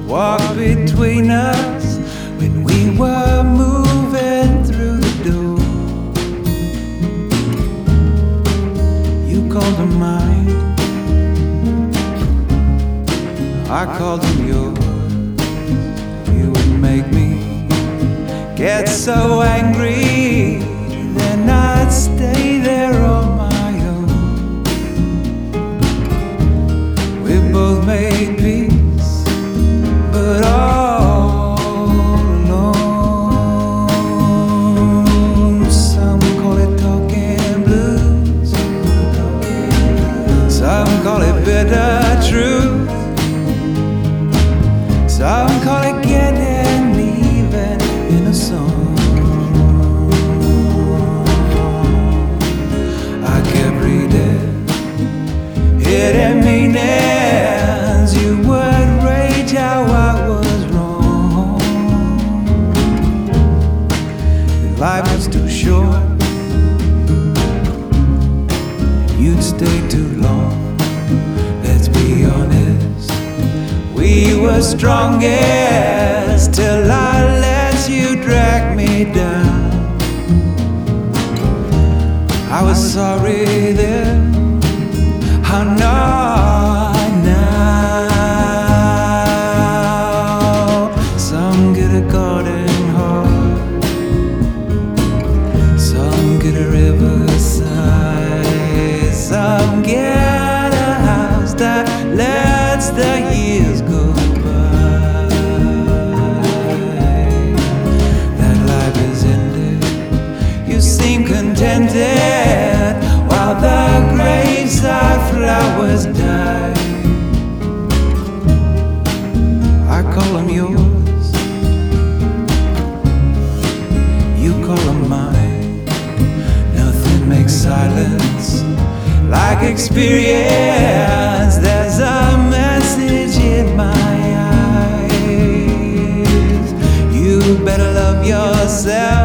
walked between us when we were moving through the door. You called him mine, I called him yours. You would make me get so angry, then I'd stay there on my own. We both made peace, but all alone. Some call it talking blues, some call it bitter truth, some call it getting even in a song. I kept reading hidden meanings. You would rage how I was wrong. Life was too short, you'd stay too long. Let's be honest, we were strongest till I let you drag me down. I was sorry then, I'm not now. Some get a garden heart, some get a riverside, some get a house that lets the years go by. That life is ended, you seem contented, while the graveside flowers die. I call them yours, you call them mine. Nothing makes silence like experience. There's a message in my eyes. You better love yourself